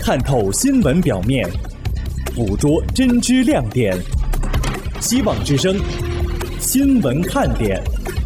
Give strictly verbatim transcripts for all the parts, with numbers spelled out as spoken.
探透新闻表面，捕捉真知亮点。希望之声新闻看点。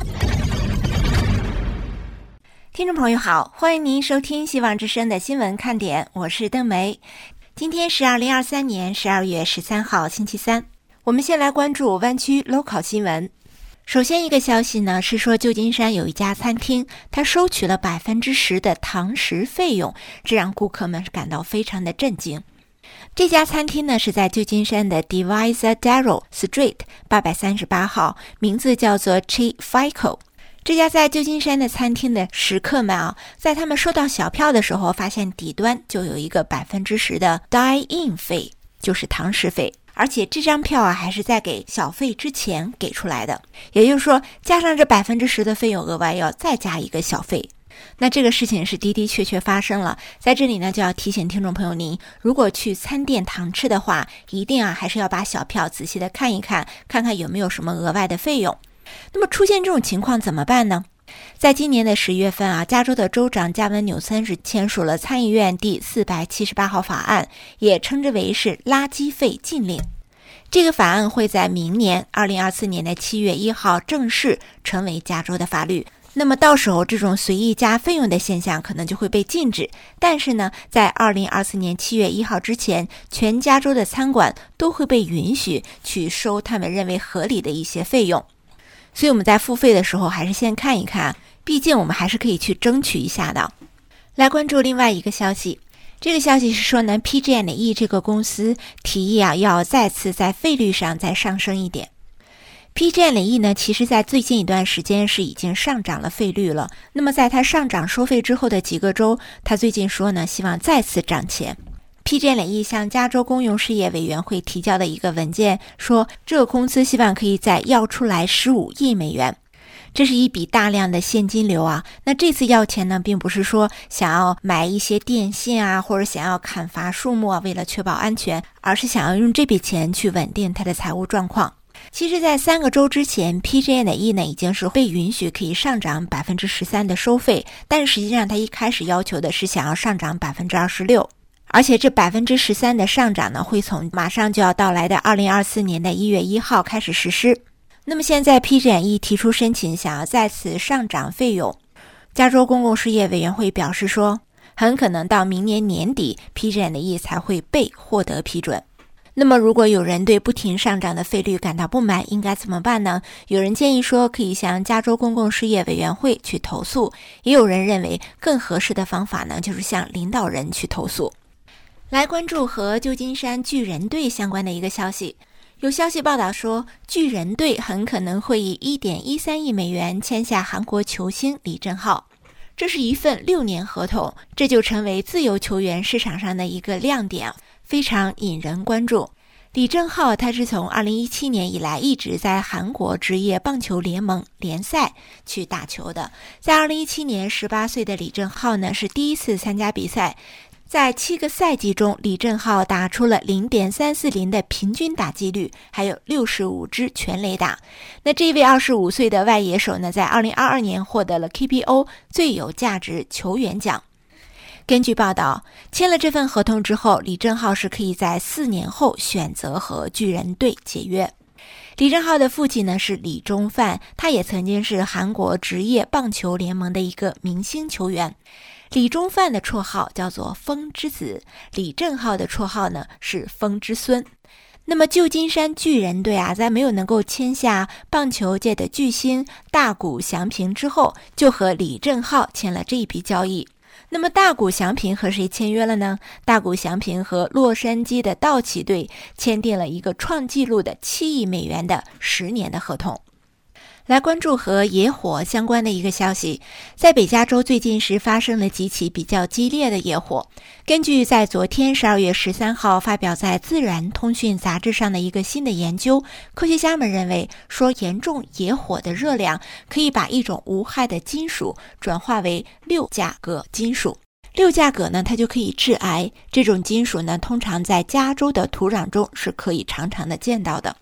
听众朋友好，欢迎您收听希望之声的新闻看点，我是邓梅。今天是二零二三年十二月十三号星期三，我们先来关注湾区 local 新闻。首先一个消息呢，是说旧金山有一家餐厅，它收取了百分之十的堂食费用，这让顾客们感到非常的震惊。这家餐厅呢是在旧金山的 Divisadero Street 八百三十八号，名字叫做 Chi Fico。这家在旧金山的餐厅的食客们啊，在他们收到小票的时候，发现底端就有一个百分之十的 dine-in 费，就是堂食费。而且这张票啊，还是在给小费之前给出来的，也就是说，加上这百分之十的费用，额外要再加一个小费。那这个事情是的的确确发生了，在这里呢，就要提醒听众朋友您，如果去餐店堂吃的话，一定啊还是要把小票仔细的看一看，看看有没有什么额外的费用。那么出现这种情况怎么办呢？在今年的十月份啊，加州的州长加文纽森是签署了参议院第四百七十八号法案，也称之为是垃圾费禁令。这个法案会在明年二零二四年的七月一号正式成为加州的法律。那么到时候这种随意加费用的现象可能就会被禁止，但是呢，在二零二四年七月一号之前，全加州的餐馆都会被允许去收他们认为合理的一些费用。所以我们在付费的时候还是先看一看，毕竟我们还是可以去争取一下的。来关注另外一个消息，这个消息是说呢 P G and E 这个公司提议啊，要再次在费率上再上升一点。P G and E 呢，其实在最近一段时间是已经上涨了费率了。那么在它上涨收费之后的几个周，它最近说呢，希望再次涨钱。P G and E 向加州公用事业委员会提交的一个文件说，这个公司希望可以再要出来十五亿美元。这是一笔大量的现金流啊。那这次要钱呢，并不是说想要买一些电信啊，或者想要砍伐树木啊，为了确保安全，而是想要用这笔钱去稳定它的财务状况。其实在三个周之前 P G and E 呢已经是被允许可以上涨 百分之十三 的收费，但实际上它一开始要求的是想要上涨 百分之二十六， 而且这 百分之十三 的上涨呢，会从马上就要到来的二零二四年的一月一号开始实施。那么现在 P G and E 提出申请，想要再次上涨费用。加州公共事业委员会表示说，很可能到明年年底 P G and E 才会被获得批准。那么如果有人对不停上涨的费率感到不满，应该怎么办呢？有人建议说可以向加州公共事业委员会去投诉，也有人认为更合适的方法呢，就是向领导人去投诉。来关注和旧金山巨人队相关的一个消息。有消息报道说，巨人队很可能会以 一点一三亿美元签下韩国球星李正浩。这是一份六年合同，这就成为自由球员市场上的一个亮点，非常引人关注。李正浩他是从二零一七年以来一直在韩国职业棒球联盟联赛去打球的。在二零一七年十八岁的李正浩呢，是第一次参加比赛。在七个赛季中，李正浩打出了 零点三四零 的平均打击率，还有六十五支全垒打。那这位二十五岁的外野手呢，在二零二二年获得了 K P O 最有价值球员奖。根据报道，签了这份合同之后，李正浩是可以在四年后选择和巨人队解约。李正浩的父亲呢是李钟范，他也曾经是韩国职业棒球联盟的一个明星球员。李钟范的绰号叫做风之子，李正浩的绰号呢是风之孙。那么旧金山巨人队啊，在没有能够签下棒球界的巨星大谷翔平之后，就和李正浩签了这一笔交易。那么大谷翔平和谁签约了呢？大谷翔平和洛杉矶的道奇队签订了一个创纪录的七亿美元的十年的合同。来关注和野火相关的一个消息，在北加州最近是发生了几起比较激烈的野火。根据在昨天十二月十三号发表在《自然通讯》杂志上的一个新的研究，科学家们认为说，严重野火的热量可以把一种无害的金属转化为六价铬金属。六价铬呢，它就可以致癌。这种金属呢，通常在加州的土壤中是可以常常的见到的。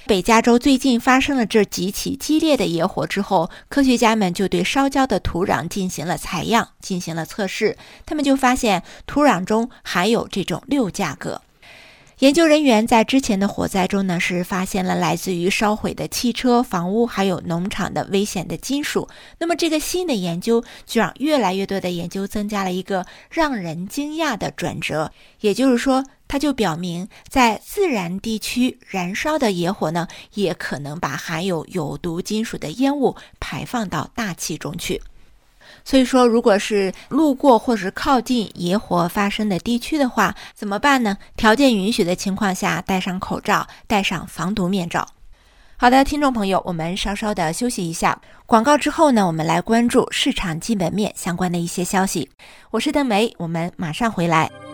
北加州最近发生了这几起激烈的野火之后，科学家们就对烧焦的土壤进行了采样，进行了测试，他们就发现土壤中含有这种六价铬。研究人员在之前的火灾中呢，是发现了来自于烧毁的汽车、房屋还有农场的危险的金属。那么这个新的研究就让越来越多的研究增加了一个让人惊讶的转折，也就是说，它就表明在自然地区燃烧的野火呢，也可能把含有有毒金属的烟雾排放到大气中去。所以说，如果是路过或是靠近野火发生的地区的话，怎么办呢？条件允许的情况下，戴上口罩，戴上防毒面罩。好的，听众朋友，我们稍稍的休息一下。广告之后呢，我们来关注市场基本面相关的一些消息。我是邓梅，我们马上回来。